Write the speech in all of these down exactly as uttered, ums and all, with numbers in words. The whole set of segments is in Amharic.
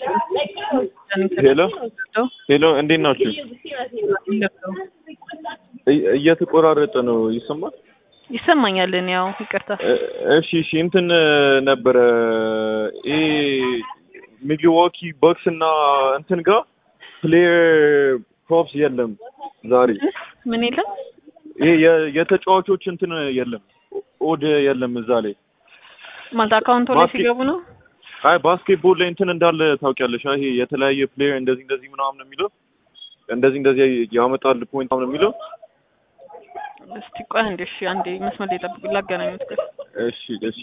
ሄሎ ሄሎ እንዴት ናችሁ? እየተቆራረጠ ነው ይሰማል? ይሰማኛል እኔ ያው ይቅርታ። እሺ እሺ እንትን ነበረ እ ሚልዋኪ ቦክስ እና እንትን ጋር ፕሌየር ፕሮፕስ የለም ዛሬ። ምን የለም? ይሄ የተጫዋቾች እንትን የለም ኦድ የለም እዛ ላይ ማለት አካውንቱ ላይ ሲገቡ ነው። አይ ባስኬትቦል ላይ እንትን እንዳለ ታውቂያለሽ? ይሄ የተለያየ ፕሌየር እንደዚህ እንደዚህ ምናምን ነው የሚለው እንደዚህ እንደዚህ ያመጣል ፖይንት ነው የሚለው። እስቲ ቆይ አንዴ እሺ አንዴ መስመር ላይ ጠብቁ ላገናኙት። እሺ እሺ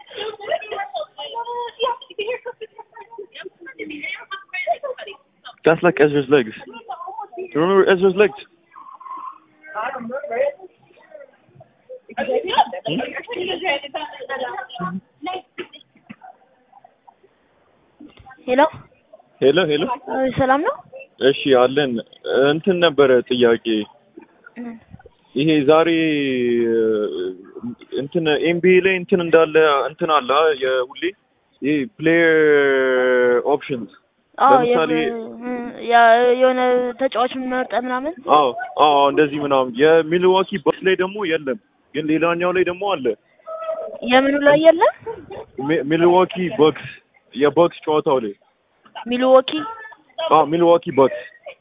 That's like Ezra's legs. Do you remember Ezra's legs? I don't remember it. ሄሎ ሄሎ ሄሎ ሰላም ነው? እሺ አለን እንትን ነበረ ጥያቄ ይሄ ዛሬ እንትን ኤምቢኤ ላይ እንትን እንዳለ እንትን አለ የሁሌ ይሄ ፕሌየር ኦፕሽንስ ለምሳሌ ያ የሆነ ተጫዋች መርጠ ምናምን አዎ አዎ እንደዚህ ምናምን የሚልዋኪ ቦክስ ላይ ደግሞ የለም ግን ሌላኛው ላይ ደግሞ አለ። የምኑ ላይ የለም? ሚልዋኪ ቦክስ የቦክስ ጨዋታው ላይ ሚልዋኪ አዎ ሚልዋኪ ቦክስ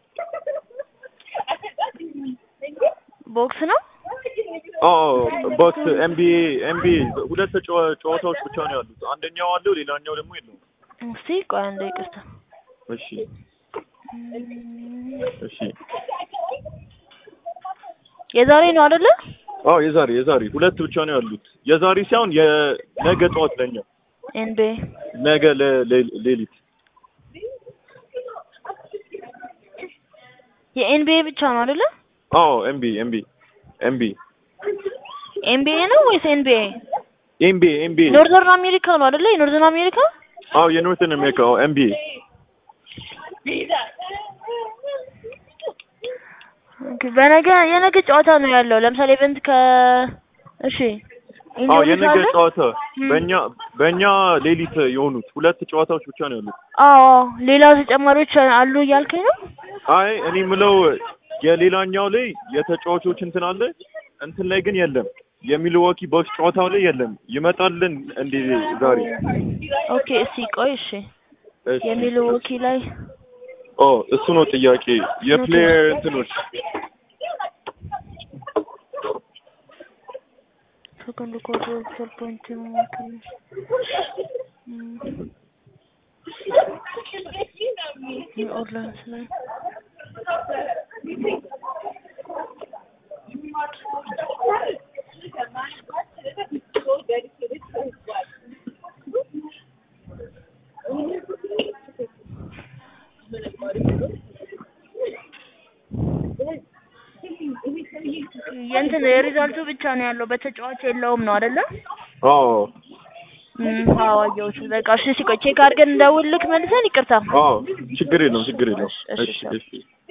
ቦክስ ነው? አዎ ቦክስ ኤምቢኤ ኤምቢኤ ሁለት ጨዋታዎች ብቻ ነው ያሉት። አንደኛው አለው ሌላኛው ደግሞ የለውም። እስቲ ቆይ አንዴ ይቅርታ። እሺ እሺ የዛሬ ነው አይደለ? አዎ የዛሬ የዛሬ ሁለት ብቻ ነው ያሉት። የዛሬ ሳይሆን የነገ ጠዋት ለኛ ኤንቢኤ ነገ ሌሊት የኤንቢኤ ብቻ ነው አይደለ? አዎ ኤምቢኤ ኤምቢኤ ኤምቢኤ ኤንቢኤ ነው ወይስ ኤንቢኤ? ኤምቢኤ ኤምቢኤ ኖርዘርን አሜሪካ ነው አይደለ? የኖርዘርን አሜሪካ አዎ የኖርዘርን አሜሪካ አዎ ኤምቢኤ በነገ የነገ ጨዋታ ነው ያለው። ለምሳሌ ኢቨንት ከ እሺ አዎ የነገ ጨዋታ በእኛ በእኛ ሌሊት የሆኑት ሁለት ጨዋታዎች ብቻ ነው ያሉት። አዎ ሌላ ተጨማሪዎች አሉ እያልከኝ ነው? አይ እኔ ምለው የሌላኛው ላይ የተጫዋቾች እንትን አለ እንትን ላይ ግን የለም። የሚልዋኪ ቦክስ ጨዋታው ላይ የለም። ይመጣልን እንዴ ዛሬ? ኦኬ እሺ ቆይ እሺ የሚልዋኪ ላይ ኦ እሱ ነው ጥያቄ የፕሌየር እንትኖች ሰከንድ ኳርተር ፎር ፖይንት ኦርላንስ ላይ የእንትን የሪዛልቱ ብቻ ነው ያለው በተጫዋች የለውም ነው አይደለ? አዎ አዎ አየሁት። በቃ እሺ ሲቆይ ቼክ አድርገን እንደውልክ መልሰን ይቅርታ። አዎ ችግር የለውም ችግር የለውም። እሺ እሺ